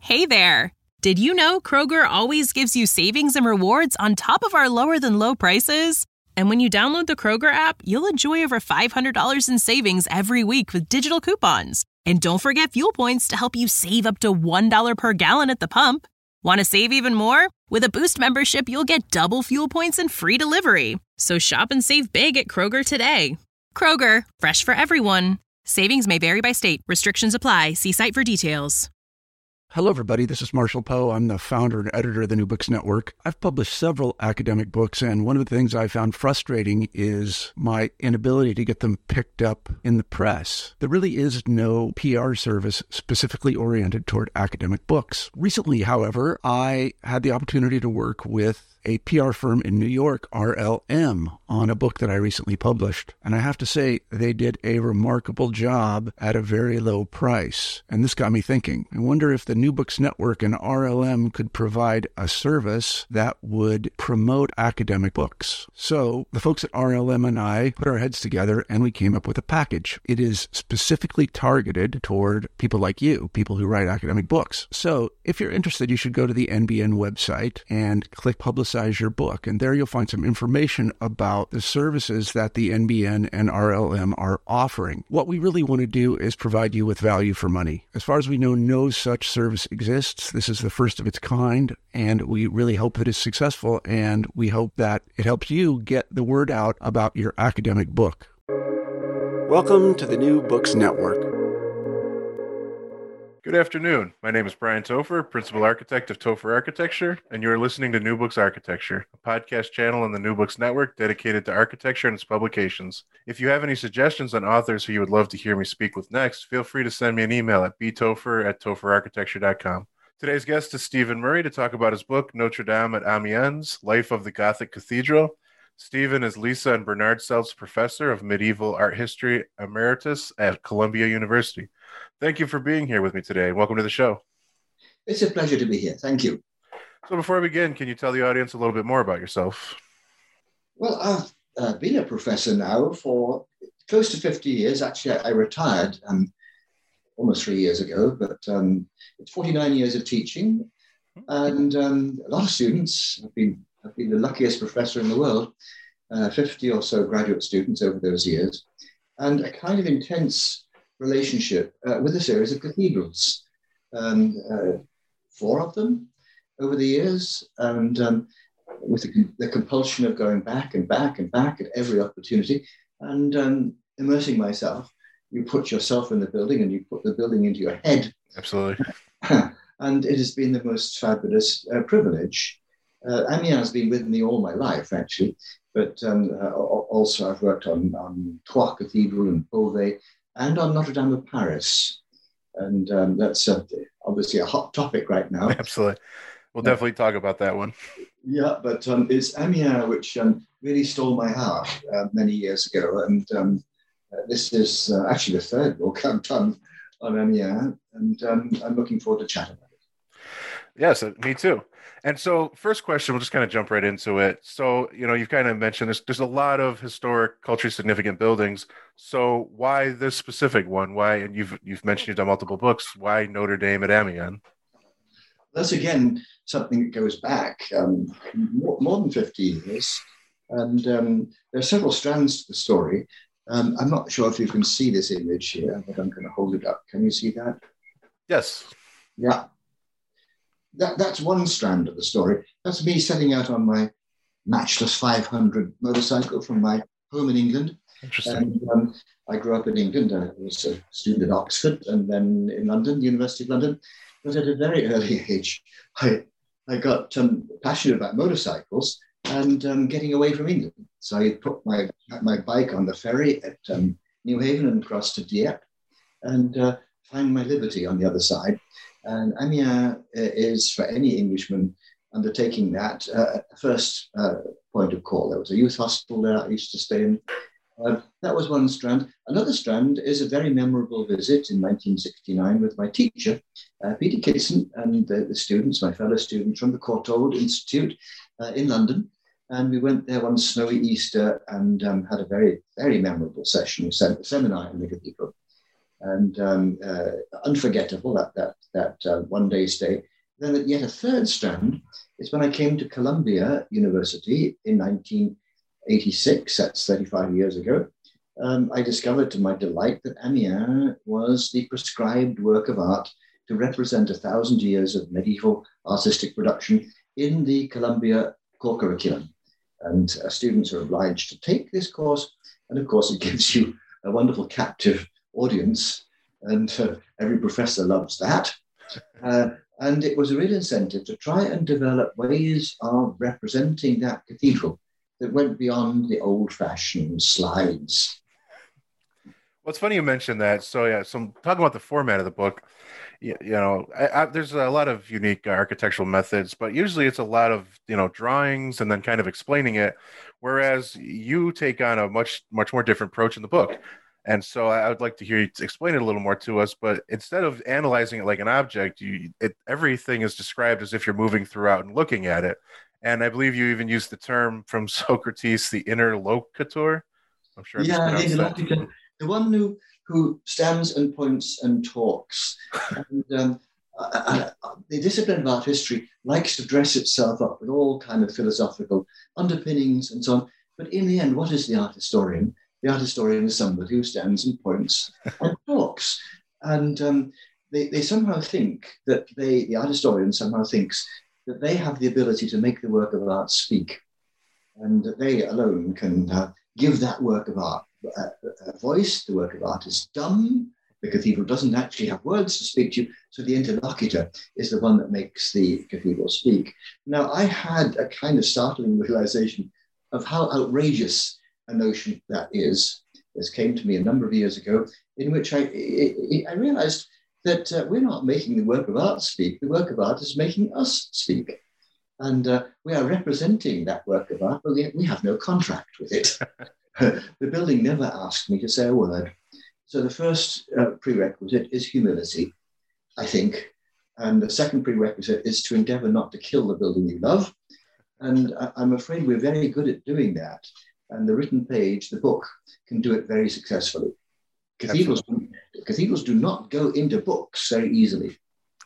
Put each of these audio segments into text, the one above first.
Hey there! Did you know Kroger always gives you savings and rewards on top of our lower-than-low prices? And when you download the Kroger app, you'll enjoy over $500 in savings every week with digital coupons. And don't forget fuel points to help you save up to $1 per gallon at the pump. Want to save even more? With a Boost membership, you'll get double fuel points and free delivery. So shop and save big at Kroger today. Kroger, fresh for everyone. Savings may vary by state. Restrictions apply. See site for details. Hello, everybody. This is Marshall Poe. I'm the founder and editor of the New Books Network. I've published several academic books, and one of the things I found frustrating is my inability to get them picked up in the press. There really is no PR service specifically oriented toward academic books. Recently, however, I had the opportunity to work with a PR firm in New York, RLM, on a book that I recently published. And I have to say, they did a remarkable job at a very low price. And this got me thinking. I wonder if the New Books Network and RLM could provide a service that would promote academic books. So the folks at RLM and I put our heads together and we came up with a package. It is specifically targeted toward people like you, people who write academic books. So if you're interested, you should go to the NBN website and click Publicize Your Book. And there you'll find some information about the services that the NBN and RLM are offering. What we really want to do is provide you with value for money. As far as we know, no such service exists. This is the first of its kind, and we really hope that it's successful, and we hope that it helps you get the word out about your academic book. Welcome to the New Books Network. Good afternoon. My name is Brian Topher, Principal Architect of Topher Architecture, and you are listening to New Books Architecture, a podcast channel on the New Books Network dedicated to architecture and its publications. If you have any suggestions on authors who you would love to hear me speak with next, feel free to send me an email at btopher@topherarchitecture.com. Today's guest is Stephen Murray to talk about his book, Notre Dame at Amiens, Life of the Gothic Cathedral. Stephen is Lisa and Bernard Seltz Professor of Medieval Art History Emeritus at Columbia University. Thank you for being here with me today. Welcome to the show. It's a pleasure to be here. Thank you. So before we begin, can you tell the audience a little bit more about yourself? Well, I've been a professor now for close to 50 years. Actually, I retired almost 3 years ago, but it's 49 years of teaching and a lot of students. I've been the luckiest professor in the world, 50 or so graduate students over those years, and a kind of intense relationship with a series of cathedrals, 4 of them over the years, and with the compulsion of going back and back and back at every opportunity and immersing myself. You put yourself in the building and you put the building into your head. Absolutely. And it has been the most fabulous privilege. Amiens has been with me all my life, actually, but also I've worked on Troyes Cathedral and Beauvais, and on Notre Dame of Paris. And that's obviously a hot topic right now. Absolutely. We'll definitely talk about that one. Yeah, but it's Amiens which really stole my heart many years ago. And this is actually the third book I've done on Amiens. And I'm looking forward to chatting about it. Yes, me too. And so first question, we'll just kind of jump right into it. So, you've kind of mentioned there's a lot of historic, culturally significant buildings. So why this specific one? Why, and you've mentioned you've done multiple books. Why Notre Dame at Amiens? That's, again, something that goes back more than 50 years. And there are several strands to the story. I'm not sure if you can see this image here, but I'm going to hold it up. Can you see that? Yes. Yeah. That's one strand of the story. That's me setting out on my matchless 500 motorcycle from my home in England. Interesting. And I grew up in England. I was a student at Oxford and then in London, University of London. But at a very early age, I got passionate about motorcycles and getting away from England. So I put my bike on the ferry at New Haven and crossed to Dieppe and find my liberty on the other side. And Amiens is, for any Englishman undertaking that, first point of call. There was a youth hospital there I used to stay in. That was one strand. Another strand is a very memorable visit in 1969 with my teacher, Peter Kitson, and the students, my fellow students from the Courtauld Institute in London. And we went there one snowy Easter and had a very, very memorable session, a seminar in the cathedral. and unforgettable, that one day stay. Then yet a third strand is when I came to Columbia University in 1986, that's 35 years ago. I discovered to my delight that Amiens was the prescribed work of art to represent 1,000 years of medieval artistic production in the Columbia core curriculum. And students are obliged to take this course. And of course, it gives you a wonderful captive audience. And every professor loves that. And it was a real incentive to try and develop ways of representing that cathedral that went beyond the old-fashioned slides. Well, it's funny you mentioned that. So yeah, so talking about the format of the book, there's a lot of unique architectural methods, but usually it's a lot of, drawings and then kind of explaining it. Whereas you take on a much more different approach in the book. And so I would like to hear you explain it a little more to us, but instead of analyzing it like an object, everything is described as if you're moving throughout and looking at it. And I believe you even used the term from Socrates, the interlocutor. I'm sure I mispronounced that. The one who stands and points and talks. And the discipline of art history likes to dress itself up with all kind of philosophical underpinnings and so on. But in the end, what is the art historian? The art historian is somebody who stands and points and talks. And they somehow think that the art historian somehow thinks that they have the ability to make the work of art speak, and that they alone can give that work of art a voice. The work of art is dumb. The cathedral doesn't actually have words to speak to you, so the interlocutor is the one that makes the cathedral speak. Now, I had a kind of startling realization of how outrageous a notion that is. This came to me a number of years ago, in which I realized that we're not making the work of art speak. The work of art is making us speak. And we are representing that work of art, but we have no contract with it. The building never asked me to say a word. So the first prerequisite is humility, I think. And the second prerequisite is to endeavor not to kill the building you love. And I'm afraid we're very good at doing that. And the written page, the book, can do it very successfully. Cathedrals do not go into books very easily.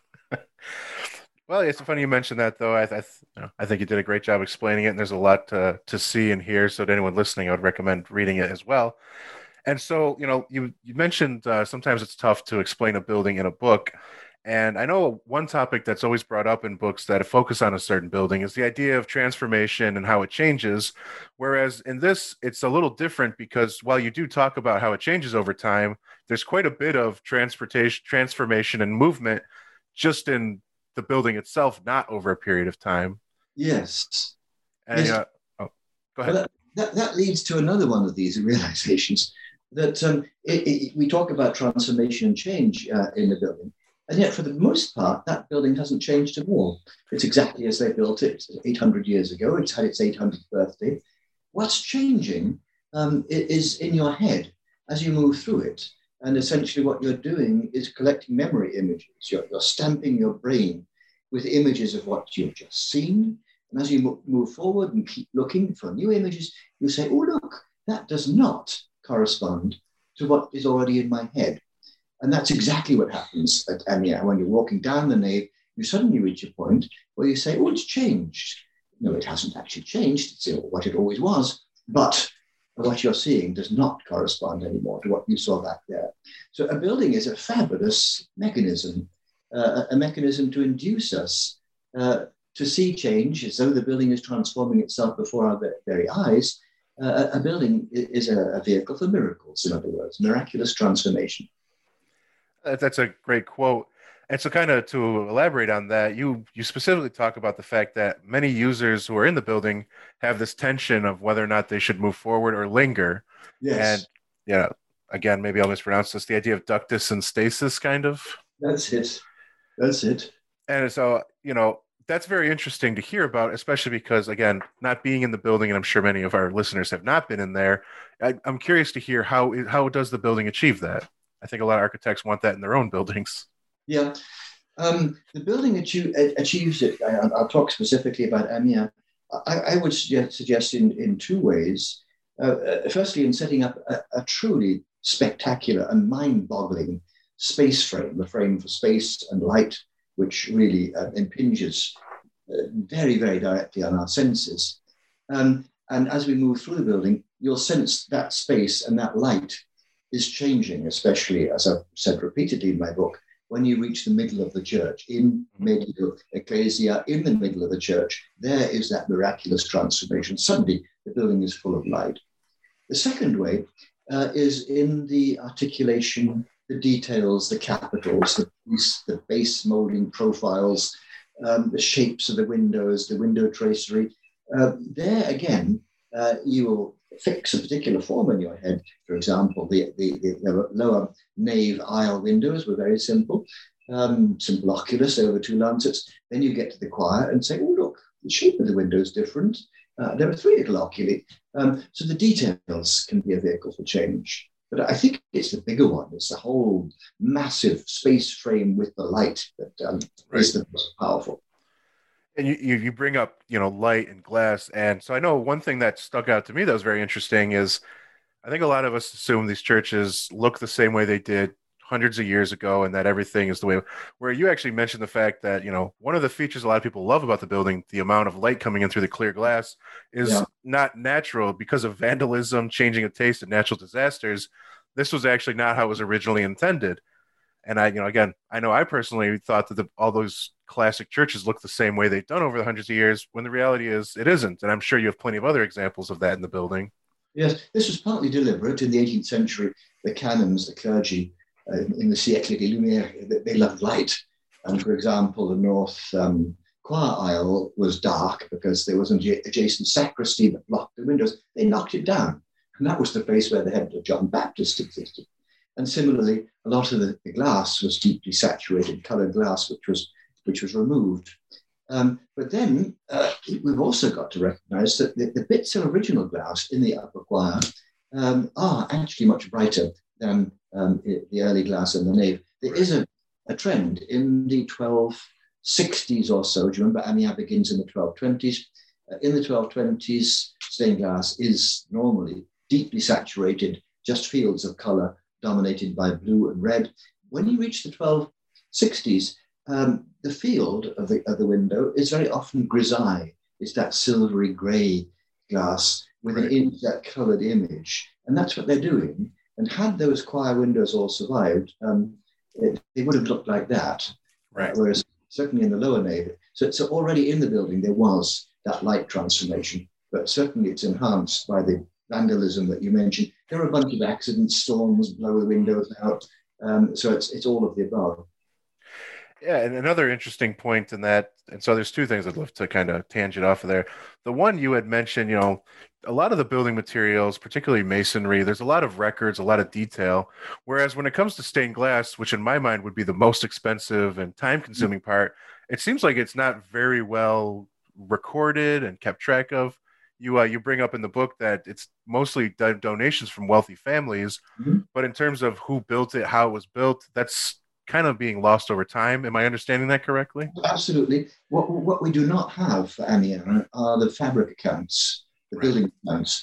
Well, it's funny you mentioned that, though. I think you did a great job explaining it, and there's a lot to see and hear. So to anyone listening, I would recommend reading it as well. And so, you mentioned sometimes it's tough to explain a building in a book. And I know one topic that's always brought up in books that focus on a certain building is the idea of transformation and how it changes. Whereas in this, it's a little different because while you do talk about how it changes over time, there's quite a bit of transformation and movement just in the building itself, not over a period of time. Yes. And, yes. Go ahead. Well, that leads to another one of these realizations that we talk about transformation and change in the building. And yet, for the most part, that building hasn't changed at all. It's exactly as they built it 800 years ago. It's had its 800th birthday. What's changing is in your head as you move through it. And essentially what you're doing is collecting memory images. You're stamping your brain with images of what you've just seen. And as you move forward and keep looking for new images, you say, oh, look, that does not correspond to what is already in my head. And that's exactly what happens at Amiens. When you're walking down the nave, you suddenly reach a point where you say, oh, it's changed. No, it hasn't actually changed. It's what it always was. But what you're seeing does not correspond anymore to what you saw back there. So a building is a fabulous mechanism, a mechanism to induce us to see change as though the building is transforming itself before our very eyes. A building is a vehicle for miracles, in other words, miraculous transformation. That's a great quote. And so kind of to elaborate on that, you specifically talk about the fact that many users who are in the building have this tension of whether or not they should move forward or linger. Yes. And, again, maybe I'll mispronounce this, the idea of ductus and stasis, kind of. That's it. And so, that's very interesting to hear about, especially because, again, not being in the building, and I'm sure many of our listeners have not been in there, I'm curious to hear how does the building achieve that? I think a lot of architects want that in their own buildings. Yeah. The building achieves it. I'll talk specifically about Amiens. I would suggest in two ways. Firstly, in setting up a truly spectacular and mind-boggling space frame, the frame for space and light, which really impinges very, very directly on our senses. And as we move through the building, you'll sense that space and that light is changing, especially, as I've said repeatedly in my book, when you reach the middle of the church, in medio ecclesia, in the middle of the church, there is that miraculous transformation. Suddenly, the building is full of light. The second way is in the articulation, the details, the capitals, the base molding profiles, the shapes of the windows, the window tracery. There again, you will fix a particular form in your head. For example, the lower nave aisle windows were very simple, simple oculus over two lancets. Then you get to the choir and say, oh, look, the shape of the window is different. There are three little oculi. So the details can be a vehicle for change. But I think it's the bigger one. It's the whole massive space frame with the light that is the most powerful. And you bring up, light and glass. And so I know one thing that stuck out to me that was very interesting is I think a lot of us assume these churches look the same way they did hundreds of years ago and that everything is the way, where you actually mentioned the fact that, one of the features a lot of people love about the building, the amount of light coming in through the clear glass, is not natural because of vandalism, changing of taste, and natural disasters. This was actually not how it was originally intended. And I know I personally thought that all those classic churches look the same way they've done over the hundreds of years, when the reality is it isn't. And I'm sure you have plenty of other examples of that in the building. Yes, this was partly deliberate. In the 18th century, the canons, the clergy, in the Siècle des Lumières, they loved light. And for example, the north choir aisle was dark because there was an adjacent sacristy that blocked the windows. They knocked it down. And that was the place where the head of John Baptist existed. And similarly, a lot of the glass was deeply saturated, colored glass, which was removed. But then we've also got to recognize that the bits of original glass in the upper choir are actually much brighter than the early glass in the nave. There is a trend in the 1260s or so. Do you remember Amiens begins in the 1220s? In the 1220s, stained glass is normally deeply saturated, just fields of color dominated by blue and red. When you reach the 1260s, the field of the window is very often grisaille. It's that silvery gray glass with that colored image. And that's what they're doing. And had those choir windows all survived, they would have looked like that. Right. Whereas certainly in the lower nave, so already in the building, there was that light transformation, but certainly it's enhanced by the vandalism that you mentioned. There are a bunch of accidents, storms, blow the windows out. So it's all of the above. Yeah, and another interesting point in that, and so there's two things I'd love to kind of tangent off of there. The one you had mentioned, a lot of the building materials, particularly masonry, there's a lot of records, a lot of detail. Whereas when it comes to stained glass, which in my mind would be the most expensive and time-consuming part, it seems like it's not very well recorded and kept track of. You bring up in the book that it's mostly donations from wealthy families, but in terms of who built it, how it was built, that's kind of being lost over time. Am I understanding that correctly? Absolutely. What we do not have for Amiens are the fabric accounts, the building accounts.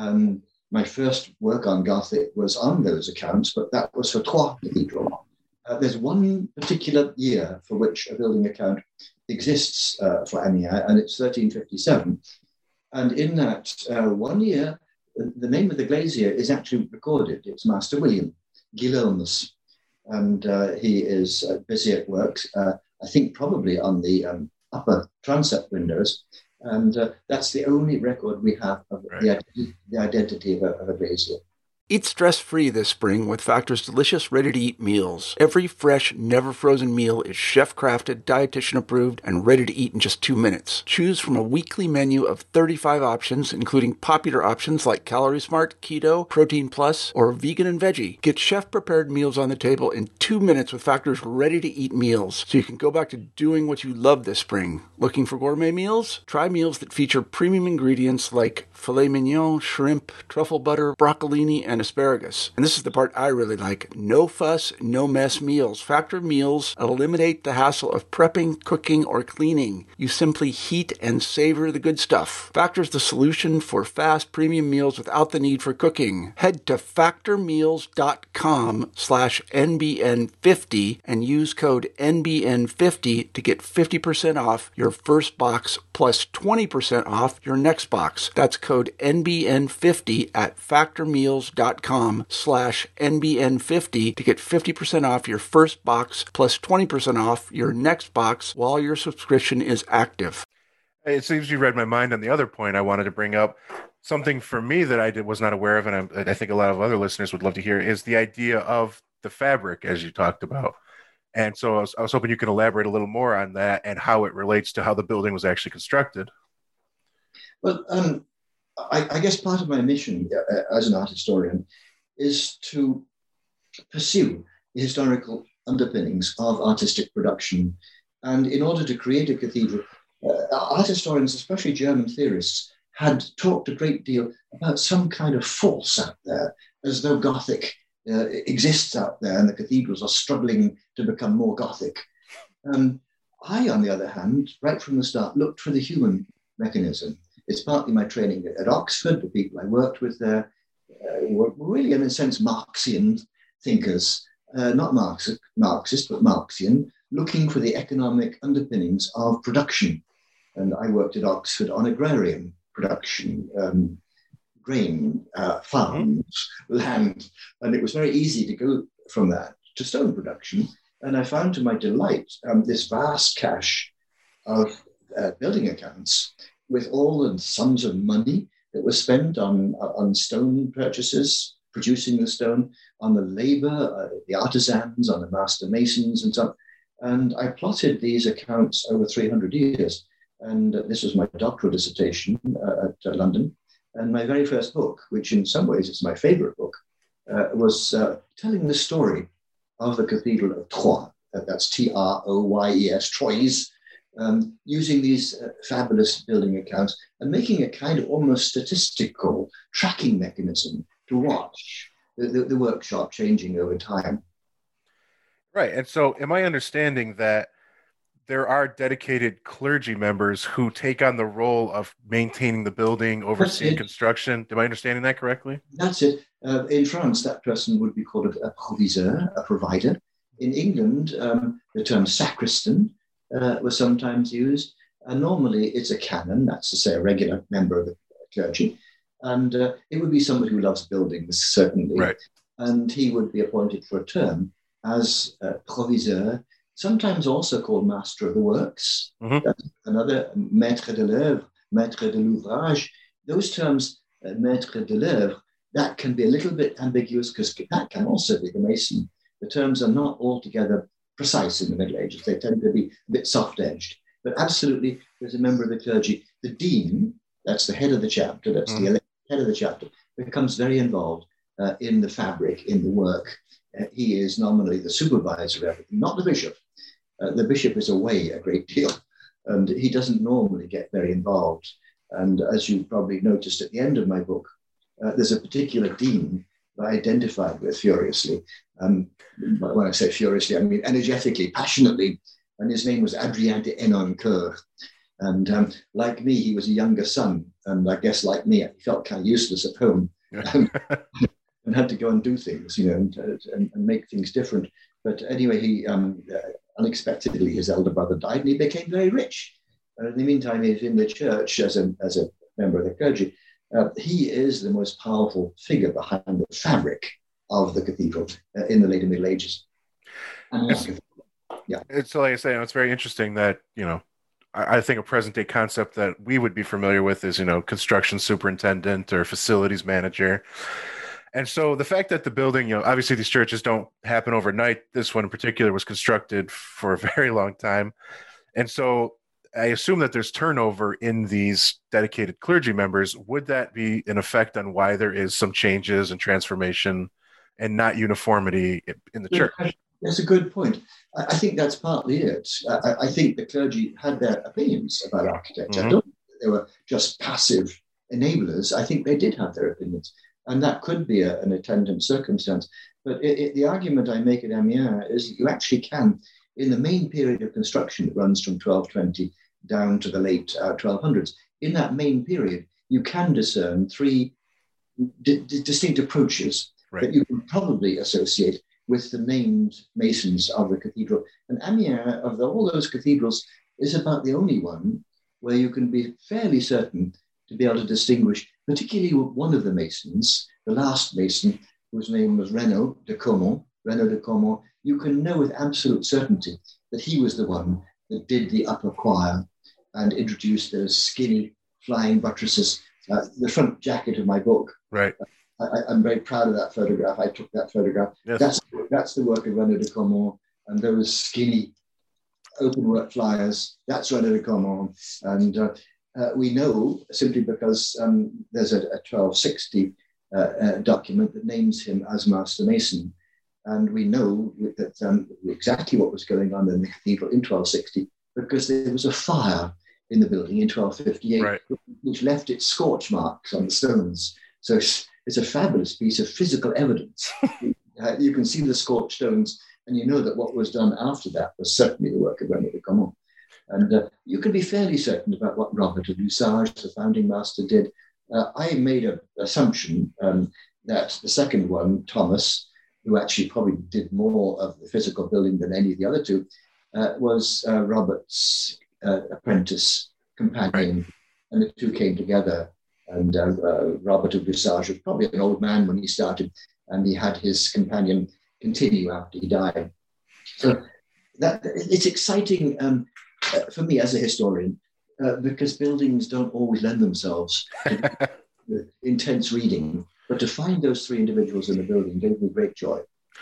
My first work on Gothic was on those accounts, but that was for Troyes Cathedral. There's one particular year for which a building account exists for Amiens, and it's 1357. And in that 1 year, the name of the glazier is actually recorded. It's Master William Guillaumus. And he is busy at work, I think probably on the upper transept windows. And that's the only record we have of the identity of a glazier. Eat stress-free this spring with Factor's delicious, ready-to-eat meals. Every fresh, never-frozen meal is chef-crafted, dietitian-approved, and ready to eat in just 2 minutes. Choose from a weekly menu of 35 options, including popular options like Calorie Smart, Keto, Protein Plus, or Vegan and Veggie. Get chef-prepared meals on the table in 2 minutes with Factor's ready-to-eat meals, so you can go back to doing what you love this spring. Looking for gourmet meals? Try meals that feature premium ingredients like filet mignon, shrimp, truffle butter, broccolini, and asparagus. And this is the part I really like. No fuss, no mess meals. Factor meals eliminate the hassle of prepping, cooking, or cleaning. You simply heat and savor the good stuff. Factor's the solution for fast premium meals without the need for cooking. Head to factormeals.com/NBN50 and use code NBN50 to get 50% off your first box plus 20% off your next box. That's code NBN50 at factormeals.com/NBN50 to get 50% off your first box plus 20% off your next box while your subscription is active. It seems you read my mind on the other point I wanted to bring up. Something for me that was not aware of, and I think a lot of other listeners would love to hear, is the idea of the fabric, as you talked about. And so I was hoping you could elaborate a little more on that and how it relates to how the building was actually constructed. Well, I guess part of my mission as an art historian is to pursue the historical underpinnings of artistic production. And in order to create a cathedral, art historians, especially German theorists, had talked a great deal about some kind of force out there, as though Gothic exists out there and the cathedrals are struggling to become more Gothic. I, on the other hand, right from the start, looked for the human mechanism. It's partly my training at Oxford. The people I worked with there were really, in a sense, Marxian thinkers, not Marxist, but Marxian, looking for the economic underpinnings of production. And I worked at Oxford on agrarian production, grain, farms, land. And it was very easy to go from that to stone production. And I found, to my delight, this vast cache of building accounts with all the sums of money that were spent on stone purchases, producing the stone, on the labor, the artisans, on the master masons and so on. And I plotted these accounts over 300 years. And this was my doctoral dissertation at London. And my very first book, which in some ways is my favorite book, was telling the story of the Cathedral of Troyes. That's Troyes, Troyes, using these fabulous building accounts and making a kind of almost statistical tracking mechanism to watch the workshop changing over time. Right. And so am I understanding that there are dedicated clergy members who take on the role of maintaining the building, overseeing construction? Am I understanding that correctly? That's it. In France, that person would be called a proviseur, a provider. In England, the term sacristan was sometimes used. And normally it's a canon, that's to say a regular member of the clergy. And it would be somebody who loves buildings, certainly. Right. And he would be appointed for a term as proviseur, sometimes also called master of the works. Mm-hmm. That's another, maître de l'œuvre, maître de l'ouvrage. Those terms, maître de l'œuvre, that can be a little bit ambiguous because that can also be the mason. The terms are not altogether precise in the Middle Ages. They tend to be a bit soft-edged. But absolutely, there's a member of the clergy. The dean, that's the head of the chapter, that's the elected head of the chapter, becomes very involved in the fabric, in the work. He is nominally the supervisor of everything, not the bishop. The bishop is away a great deal, and he doesn't normally get very involved. And as you probably noticed at the end of my book, there's a particular dean that I identified with furiously. When I say furiously, I mean energetically, passionately, and his name was Adrien de Henoncourt. And like me, he was a younger son, and I guess like me, he felt kind of useless at home. And had to go and do things, and make things different. But anyway, he unexpectedly, his elder brother died, and he became very rich. In the meantime, he's in the church as a member of the clergy. He is the most powerful figure behind the fabric of the cathedral in the later Middle Ages. It's like I say, it's very interesting that, I think a present day concept that we would be familiar with is, construction superintendent or facilities manager. And so the fact that the building, obviously these churches don't happen overnight. This one in particular was constructed for a very long time. And so I assume that there's turnover in these dedicated clergy members. Would that be an effect on why there is some changes and transformation and not uniformity in the church? That's a good point. I think that's partly it. I think the clergy had their opinions about architecture. I don't think they were just passive enablers. I think they did have their opinions. And that could be an attendant circumstance. But the argument I make at Amiens is that you actually can, in the main period of construction that runs from 1220 down to the late 1200s, in that main period, you can discern three distinct approaches that you can probably associate with the named masons of the cathedral. And Amiens, of all those cathedrals, is about the only one where you can be fairly certain to be able to distinguish, particularly one of the masons, the last mason, whose name was Renaud de Caumont. You can know with absolute certainty that he was the one that did the upper choir and introduced those skinny flying buttresses. The front jacket of my book. Right. I'm very proud of that photograph. I took that photograph. Yes. That's the work of Renaud de Caumont, and those skinny open work flyers. That's Renaud de Caumont, and we know simply because there's a 1260 document that names him as Master Mason, and we know that exactly what was going on in the cathedral in 1260 because there was a fire in the building in 1258, which left its scorch marks on the stones. So it's a fabulous piece of physical evidence. You can see the scorched stones, and you know that what was done after that was certainly the work of Renaud de Caumont. And you can be fairly certain about what Robert of Lussage, the founding master, did. I made an assumption that the second one, Thomas, who actually probably did more of the physical building than any of the other two, was Robert's apprentice companion, and the two came together. And Robert of Lussage was probably an old man when he started, and he had his companion continue after he died. So that it's exciting for me as a historian because buildings don't always lend themselves to intense reading, but to find those three individuals in the building gave me great joy.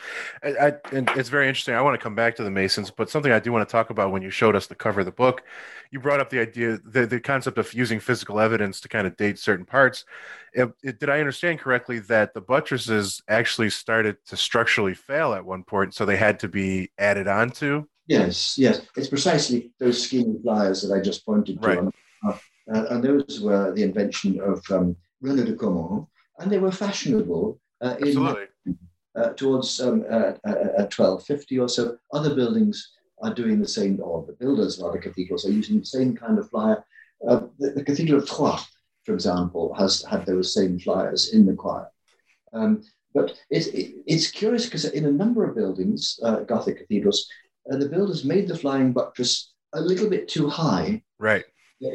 And it's very interesting. I want to come back to the Masons, but something I do want to talk about when you showed us the cover of the book, you brought up the idea, the concept of using physical evidence to kind of date certain parts. Did I understand correctly that the buttresses actually started to structurally fail at one point, so they had to be added on to? Yes. It's precisely those skinny flyers that I just pointed to. And those were the invention of Renaud de Caumont, and they were fashionable towards 1250 or so. Other buildings are doing the same, or the builders of other cathedrals are using the same kind of flyer. The Cathedral of Troyes, for example, has had those same flyers in the choir. But it's curious because in a number of buildings, Gothic cathedrals, the builders made the flying buttress a little bit too high. Right.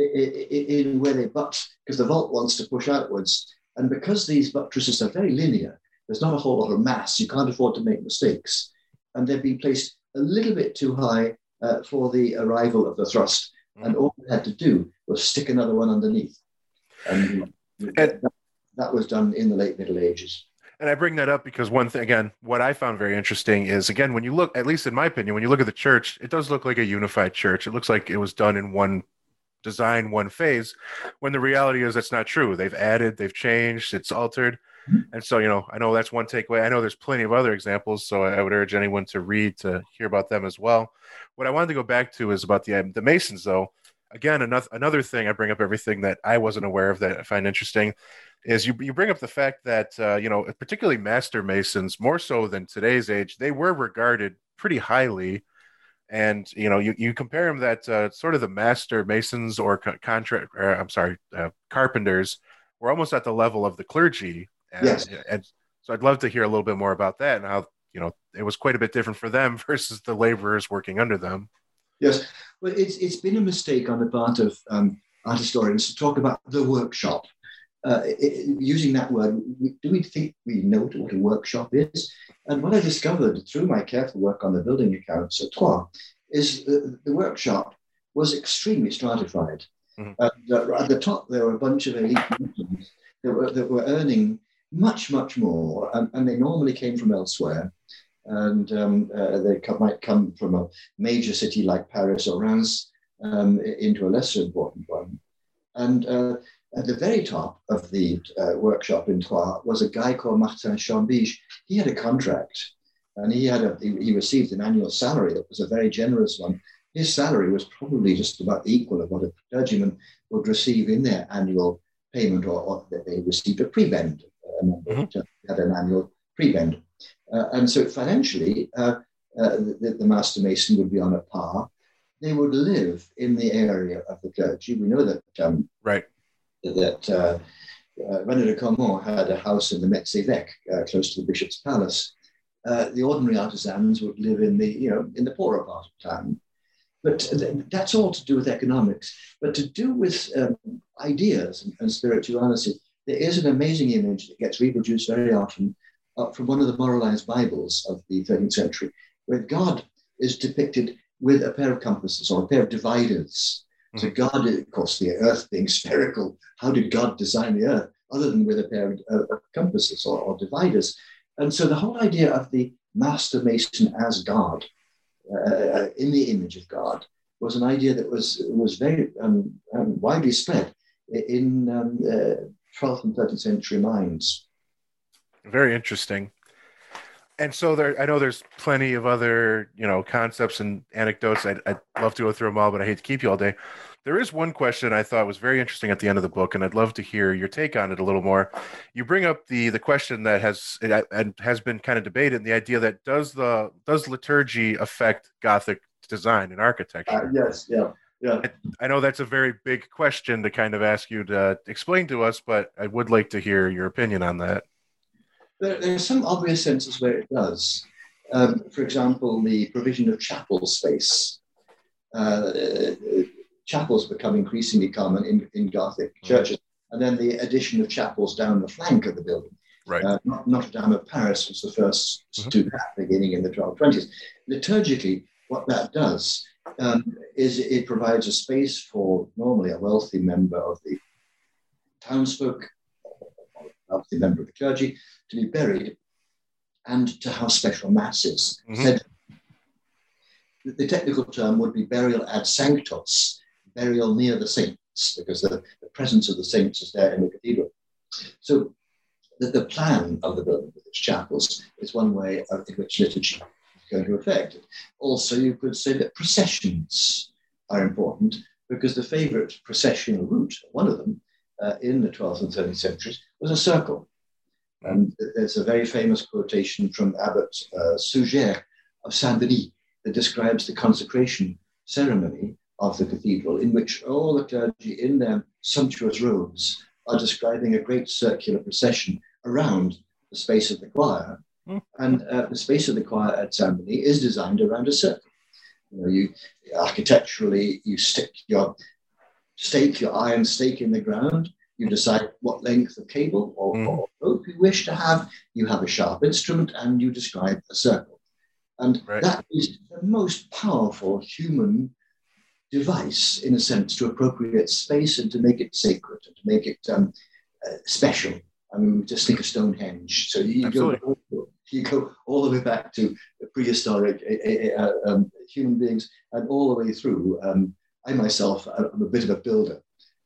In where they butt, because the vault wants to push outwards. And because these buttresses are very linear, there's not a whole lot of mass. You can't afford to make mistakes. And they've been placed a little bit too high for the arrival of the thrust. And all they had to do was stick another one underneath. And that was done in the late Middle Ages. And I bring that up because one thing, again, what I found very interesting is, again, when you look, at least in my opinion, when you look at the church, it does look like a unified church. It looks like it was done in one design, one phase, when the reality is that's not true. They've added, they've changed, it's altered. And so, I know that's one takeaway. I know there's plenty of other examples, so I would urge anyone to read to hear about them as well. What I wanted to go back to is about the Masons, though. Again, another thing, I bring up everything that I wasn't aware of that I find interesting, is you bring up the fact that, particularly Master Masons, more so than today's age, they were regarded pretty highly. And, you compare them that sort of the Master Masons or carpenters were almost at the level of the clergy. And so I'd love to hear a little bit more about that and how, it was quite a bit different for them versus the laborers working under them. Yes. Well, it's been a mistake on the part of art historians to talk about the workshop. Using that word, do we think we know what a workshop is? And what I discovered through my careful work on the building accounts at Troyes is the workshop was extremely stratified. Mm-hmm. At the top, there were a bunch of elite merchants that were earning much, much more, and they normally came from elsewhere. And they might come from a major city like Paris or Reims into a lesser important one. And at the very top of the workshop in Troyes was a guy called Martin Chambige. He had a contract, and he received an annual salary that was a very generous one. His salary was probably just about the equal of what a clergyman would receive in their annual payment, or that they received a prebend a member of the church, had an annual prebend. And so financially, the master mason would be on a par. They would live in the area of the clergy. We know that René de Caumont had a house in the Metz-Évêque, close to the bishop's palace. The ordinary artisans would live in the poorer part of town. But that's all to do with economics. But to do with ideas and spirituality, there is an amazing image that gets reproduced very often from one of the moralized Bibles of the 13th century, where God is depicted with a pair of compasses or a pair of dividers. Mm-hmm. So God, of course, the earth being spherical, how did God design the earth other than with a pair of compasses or dividers? And so the whole idea of the master mason as God, in the image of God, was an idea that was very widely spread in 12th and 13th century minds. Very interesting. And so I know there's plenty of other, concepts and anecdotes. I'd love to go through them all, but I hate to keep you all day. There is one question I thought was very interesting at the end of the book, and I'd love to hear your take on it a little more. You bring up the question that has been kind of debated, the idea that does liturgy affect Gothic design and architecture? Yes, yeah. I know that's a very big question to kind of ask you to explain to us, but I would like to hear your opinion on that. There are some obvious senses where it does. For example, the provision of chapel space. Chapels become increasingly common in Gothic churches. And then the addition of chapels down the flank of the building. Right. Notre Dame of Paris was the first to do that, beginning in the 1220s. Liturgically, what that does is it provides a space for normally a wealthy member of the townsfolk, the member of the clergy, to be buried and to have special masses. Mm-hmm. The technical term would be burial ad sanctos, burial near the saints, because the presence of the saints is there in the cathedral. So the plan of the building with its chapels is one way in which liturgy is going to affect it. Also, you could say that processions are important, because the favorite processional route, one of them, in the 12th and 13th centuries, was a circle. And there's a very famous quotation from Abbot Suger of Saint-Denis that describes the consecration ceremony of the cathedral, in which all the clergy in their sumptuous robes are describing a great circular procession around the space of the choir. And the space of the choir at Saint-Denis is designed around a circle. You architecturally, you stick your iron stake in the ground. You decide what length of cable or rope you wish to have. You have a sharp instrument and you describe a circle. And that is the most powerful human device, in a sense, to appropriate space and to make it sacred and to make it special. I mean, just think of Stonehenge. So you go all the way back to prehistoric human beings and all the way through. I myself am a bit of a builder.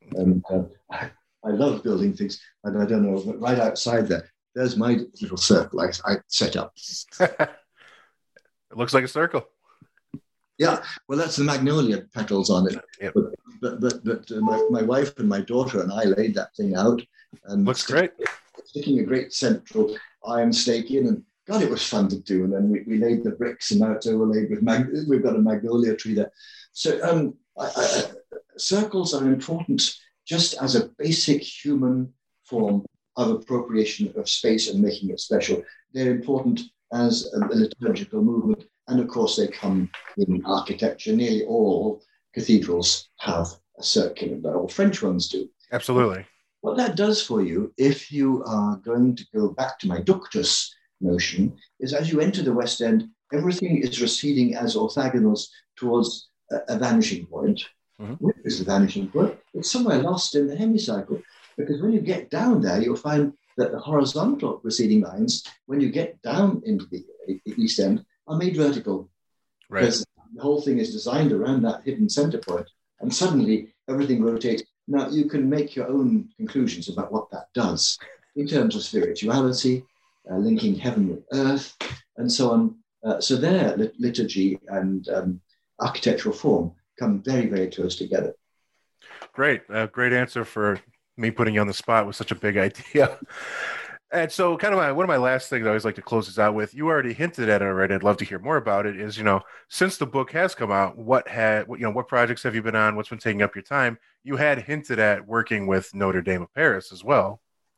I love building things, and I don't know, but right outside there's my little circle I set up. It looks like a circle. Yeah, well, that's the magnolia petals on it. Yep. But my wife and my daughter and I laid that thing out. And looks great. Sticking a great central iron stake in, and God, it was fun to do. And then we laid the bricks, and now it's overlaid with we've got a magnolia tree there. So circles are important just as a basic human form of appropriation of space and making it special. They're important as a liturgical movement. And of course, they come in architecture. Nearly all cathedrals have a circular, all French ones do. Absolutely. What that does for you, if you are going to go back to my ductus notion, is as you enter the West End, everything is receding as orthogonals towards a vanishing point. Mm-hmm. Where is the vanishing point? It's somewhere lost in the hemicycle, because when you get down there, you'll find that the horizontal receding lines, when you get down into the East End, are made vertical. Right. Because the whole thing is designed around that hidden center point, and suddenly everything rotates. Now, you can make your own conclusions about what that does in terms of spirituality, linking heaven with earth, and so on. So there, liturgy and architectural form come very, very close together. Great. Great answer for me putting you on the spot with such a big idea. And so, kind of one of my last things I always like to close this out with. You already hinted at it already. I'd love to hear more about it. Is since the book has come out, what projects have you been on? What's been taking up your time? You had hinted at working with Notre Dame of Paris as well.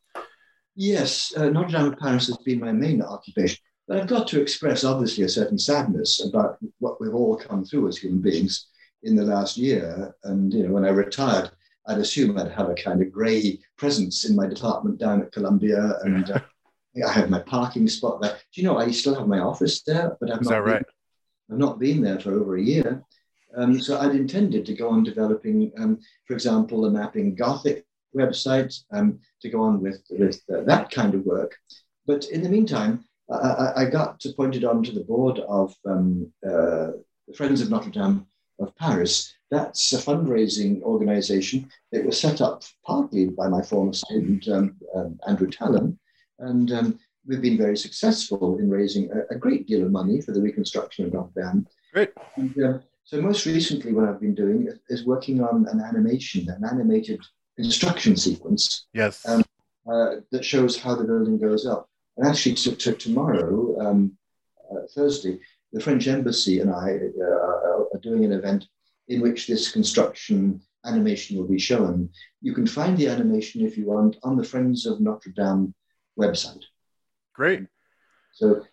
Yes, Notre Dame of Paris has been my main occupation. But I've got to express, obviously, a certain sadness about what we've all come through as human beings in the last year. And when I retired, I'd assume I'd have a kind of grey presence in my department down at Columbia, and I have my parking spot there. Do you know I still have my office there, but I've not been there for over a year. So I'd intended to go on developing, for example, a mapping Gothic website, to go on with that kind of work. But in the meantime, I got appointed onto the board of the Friends of Notre Dame of Paris. That's a fundraising organization that was set up partly by my former student, Andrew Tallon. And we've been very successful in raising a great deal of money for the reconstruction of Notre Dame. Great. And, so most recently what I've been doing is working on an animated construction sequence. Yes. That shows how the building goes up. And actually tomorrow, Thursday, the French Embassy and I are doing an event in which this construction animation will be shown. You can find the animation, if you want, on the Friends of Notre Dame website. Great. So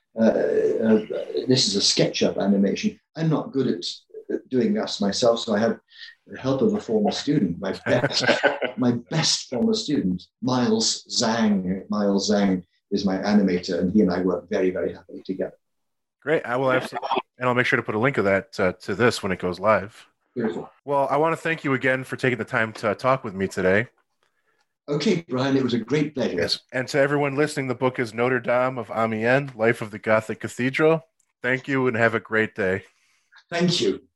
this is a SketchUp animation. I'm not good at doing this myself, so I have the help of a former student, my best former student, Miles Zhang. Miles Zhang is my animator, and he and I work very, very happily together. Great. I will absolutely, and I'll make sure to put a link of that to this when it goes live. Beautiful. Well, I want to thank you again for taking the time to talk with me today. Okay, Brian, it was a great pleasure. Yes. And to everyone listening, the book is Notre Dame of Amiens, Life of the Gothic Cathedral. Thank you and have a great day. Thank you.